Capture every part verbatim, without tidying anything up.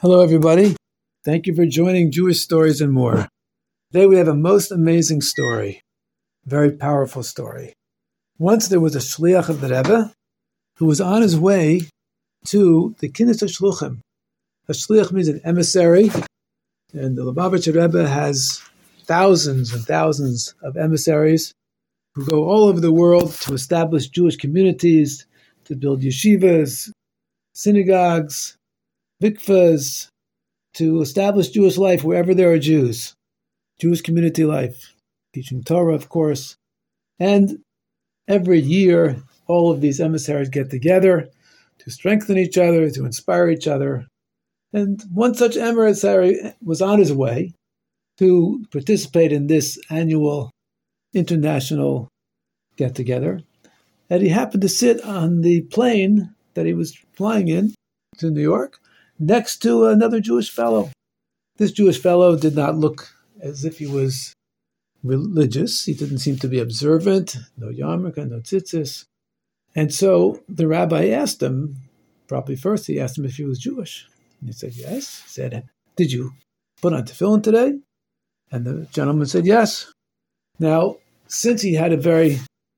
Hello, everybody. Thank you for joining Jewish Stories and More. Today we have a most amazing story, very powerful story. Once there was a shliach of the Rebbe who was on his way to the Kinnis HaShluchim. A shliach means an emissary, and the Lubavitcher Rebbe has thousands and thousands of emissaries who go all over the world to establish Jewish communities, to build yeshivas, synagogues, mikvahs, to establish Jewish life wherever there are Jews, Jewish community life, teaching Torah, of course. And every year, all of these emissaries get together to strengthen each other, to inspire each other. And one such emissary was on his way to participate in this annual international get-together. And he happened to sit on the plane that he was flying in to New York, next to another Jewish fellow. This Jewish fellow did not look as if he was religious. He didn't seem to be observant, no yarmulke, no tzitzis. And so the rabbi asked him, probably first he asked him if he was Jewish. And he said, yes. He said, did you put on tefillin today? And the gentleman said, yes. Now, since he had a very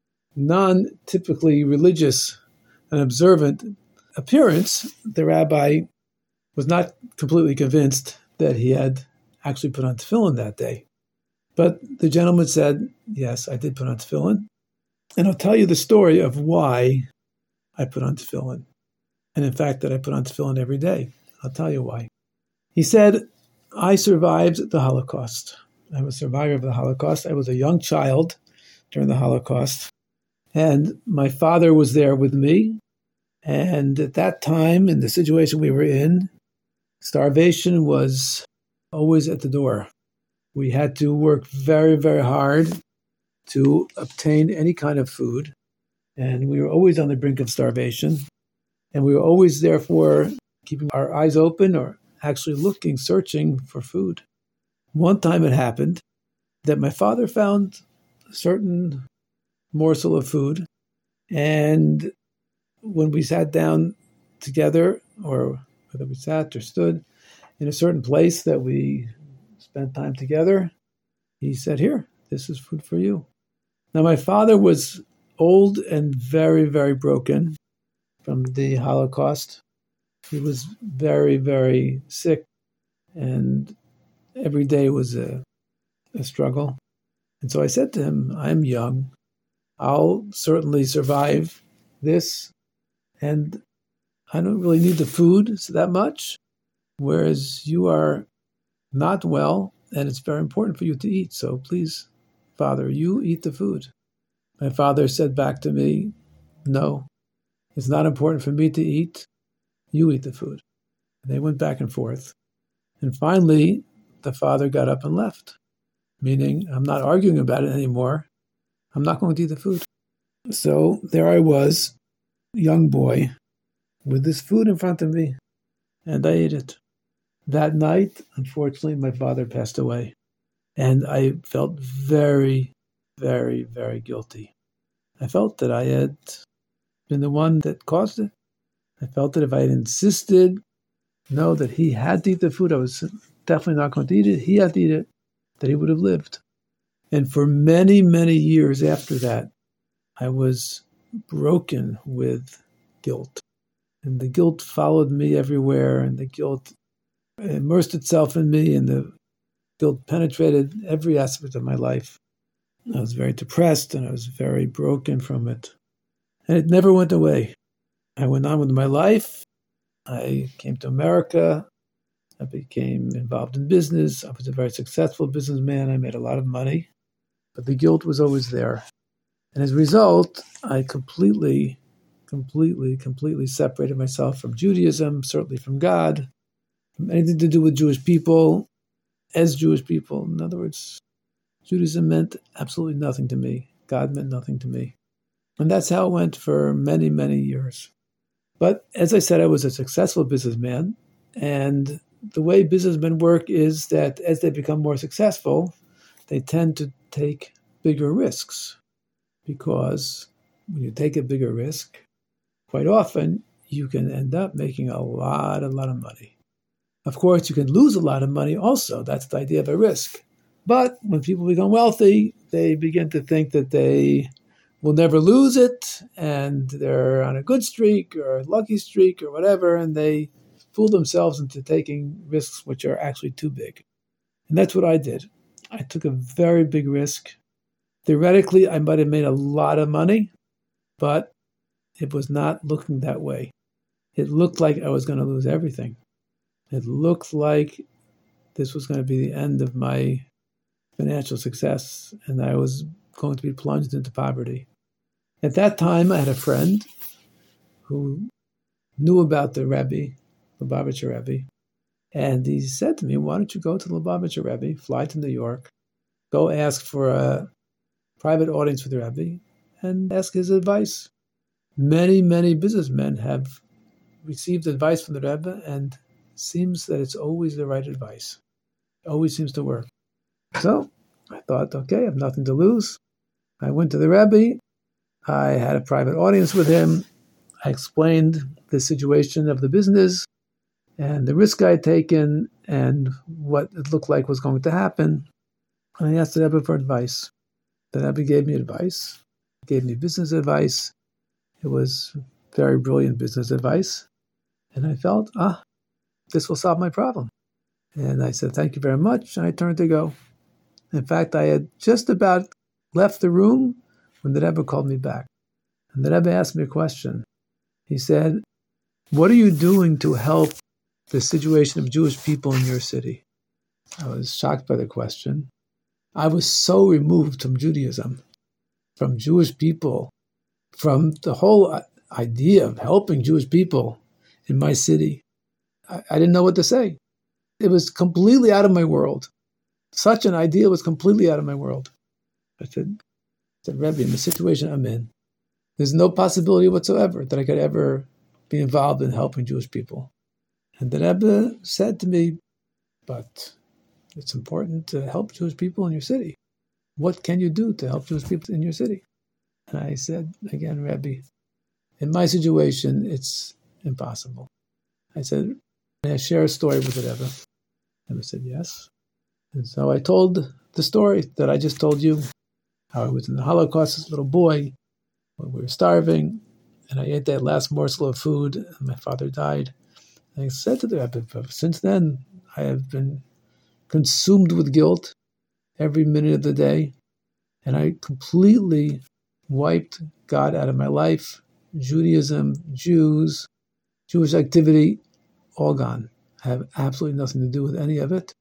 non-typically religious and observant appearance, the rabbi was not completely convinced that he had actually put on tefillin that day. But the gentleman said, yes, I did put on tefillin. And I'll tell you the story of why I put on tefillin. And in fact, that I put on tefillin every day. I'll tell you why. He said, I survived the Holocaust. I'm a survivor of the Holocaust. I was a young child during the Holocaust. And my father was there with me. And at that time, in the situation we were in, starvation was always at the door. We had to work very, very hard to obtain any kind of food. And we were always on the brink of starvation. And we were always, therefore, keeping our eyes open or actually looking, searching for food. One time it happened that my father found a certain morsel of food. And when we sat down together, or whether we sat or stood in a certain place that we spent time together, he said, here, this is food for you. Now, my father was old and very, very broken from the Holocaust. He was very, very sick, and every day was a, a struggle. And so I said to him, I'm young. I'll certainly survive this, and I don't really need the food that much, whereas you are not well, and it's very important for you to eat. So please, Father, you eat the food. My father said back to me, no, it's not important for me to eat. You eat the food. And they went back and forth. And finally, the father got up and left, meaning I'm not arguing about it anymore. I'm not going to eat the food. So there I was, young boy, with this food in front of me, and I ate it. That night, unfortunately, my father passed away, and I felt very, very, very guilty. I felt that I had been the one that caused it. I felt that if I had insisted, no, that he had to eat the food, I was definitely not going to eat it. He had to eat it, that he would have lived. And for many, many years after that, I was broken with guilt. And the guilt followed me everywhere, and the guilt immersed itself in me, and the guilt penetrated every aspect of my life. I was very depressed, and I was very broken from it. And it never went away. I went on with my life. I came to America. I became involved in business. I was a very successful businessman. I made a lot of money. But the guilt was always there. And as a result, I completely, completely, completely separated myself from Judaism, certainly from God, from anything to do with Jewish people, as Jewish people. In other words, Judaism meant absolutely nothing to me. God meant nothing to me. And that's how it went for many, many years. But as I said, I was a successful businessman. And the way businessmen work is that as they become more successful, they tend to take bigger risks. Because when you take a bigger risk, quite often you can end up making a lot, a lot of money. Of course, you can lose a lot of money also. That's the idea of a risk. But when people become wealthy, they begin to think that they will never lose it, and they're on a good streak or a lucky streak or whatever, and they fool themselves into taking risks which are actually too big. And that's what I did. I took a very big risk. Theoretically, I might have made a lot of money, but it was not looking that way. It looked like I was going to lose everything. It looked like this was going to be the end of my financial success, and I was going to be plunged into poverty. At that time, I had a friend who knew about the Rebbe, Lubavitcher Rebbe, and he said to me, why don't you go to the Lubavitcher Rebbe, fly to New York, go ask for a private audience with the Rebbe, and ask his advice. Many, many businessmen have received advice from the Rebbe, and it seems that it's always the right advice. It always seems to work. So I thought, okay, I have nothing to lose. I went to the Rebbe. I had a private audience with him. I explained the situation of the business and the risk I had taken and what it looked like was going to happen. And I asked the Rebbe for advice. The Rebbe gave me advice, gave me business advice. It was very brilliant business advice. And I felt, ah, this will solve my problem. And I said, thank you very much. And I turned to go. In fact, I had just about left the room when the Rebbe called me back. And the Rebbe asked me a question. He said, what are you doing to help the situation of Jewish people in your city? I was shocked by the question. I was so removed from Judaism, from Jewish people, from the whole idea of helping Jewish people in my city. I, I didn't know what to say. It was completely out of my world. Such an idea was completely out of my world. I said, I said, Rebbe, in the situation I'm in, there's no possibility whatsoever that I could ever be involved in helping Jewish people. And the Rebbe said to me, but it's important to help Jewish people in your city. What can you do to help Jewish people in your city? And I said, again, Rebbe, in my situation, it's impossible. I said, may I share a story with the Rebbe? The Rebbe said, yes. And so I told the story that I just told you, how I was in the Holocaust as a little boy, when we were starving, and I ate that last morsel of food, and my father died. And I said to the Rebbe, since then, I have been consumed with guilt every minute of the day, and I completely wiped God out of my life. Judaism, Jews, Jewish activity, all gone. I have absolutely nothing to do with any of it,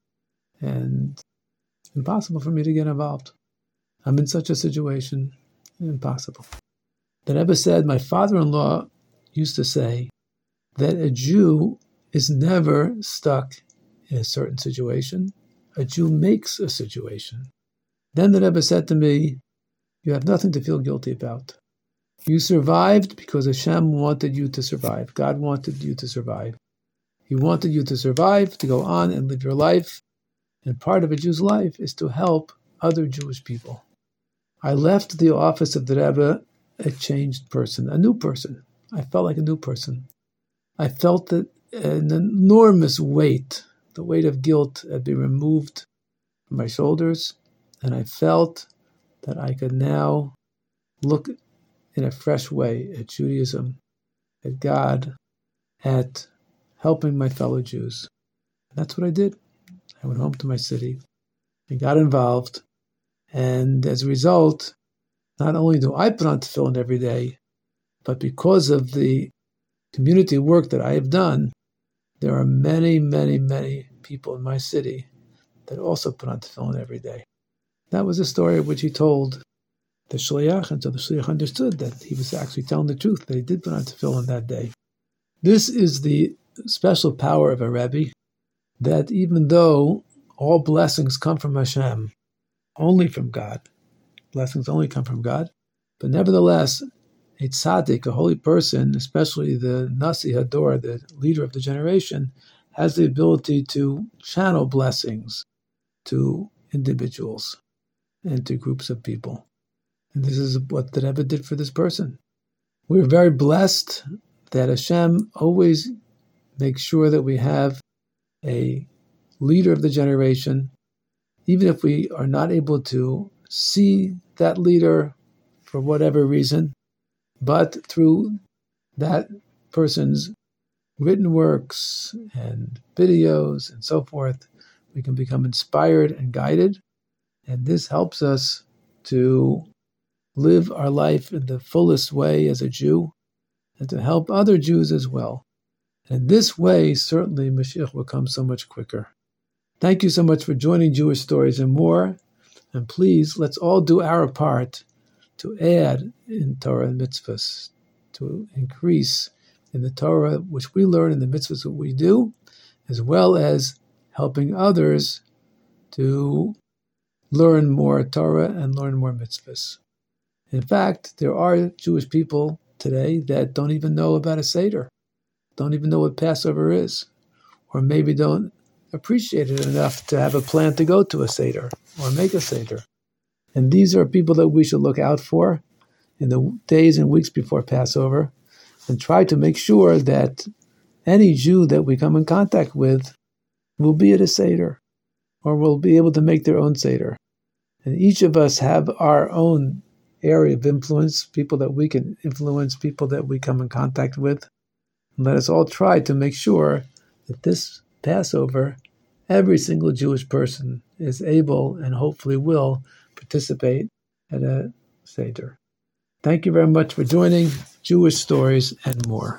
and it's impossible for me to get involved. I'm in such a situation, impossible. The Rebbe said, my father-in-law used to say that a Jew is never stuck in a certain situation. A Jew makes a situation. Then the Rebbe said to me, you have nothing to feel guilty about. You survived because Hashem wanted you to survive. God wanted you to survive. He wanted you to survive, to go on and live your life. And part of a Jew's life is to help other Jewish people. I left the office of the Rebbe a changed person, a new person. I felt like a new person. I felt that an enormous weight, the weight of guilt, had been removed from my shoulders, and I felt that I could now look in a fresh way at Judaism, at God, at helping my fellow Jews. And that's what I did. I went home to my city and got involved. And as a result, not only do I put on tefillin every day, but because of the community work that I have done, there are many, many, many people in my city that also put on tefillin every day. That was a story which he told the shliach, and so the shliach understood that he was actually telling the truth, that he did put on tefillin that day. This is the special power of a Rebbe, that even though all blessings come from Hashem, only from God, blessings only come from God, but nevertheless, a tzaddik, a holy person, especially the Nasi Hador, the leader of the generation, has the ability to channel blessings to individuals and to groups of people. And this is what the Rebbe did for this person. We're very blessed that Hashem always makes sure that we have a leader of the generation, even if we are not able to see that leader for whatever reason, but through that person's written works and videos and so forth, we can become inspired and guided. And this helps us to live our life in the fullest way as a Jew and to help other Jews as well. And this way, certainly, Mashiach will come so much quicker. Thank you so much for joining Jewish Stories and More. And please, let's all do our part to add in Torah and mitzvahs, to increase in the Torah which we learn, in the mitzvahs that we do, as well as helping others to learn more Torah and learn more mitzvahs. In fact, there are Jewish people today that don't even know about a Seder, don't even know what Passover is, or maybe don't appreciate it enough to have a plan to go to a Seder or make a Seder. And these are people that we should look out for in the days and weeks before Passover and try to make sure that any Jew that we come in contact with will be at a Seder or will be able to make their own Seder. And each of us have our own area of influence, people that we can influence, people that we come in contact with. And let us all try to make sure that this Passover, every single Jewish person is able and hopefully will participate at a Seder. Thank you very much for joining Jewish Stories and More.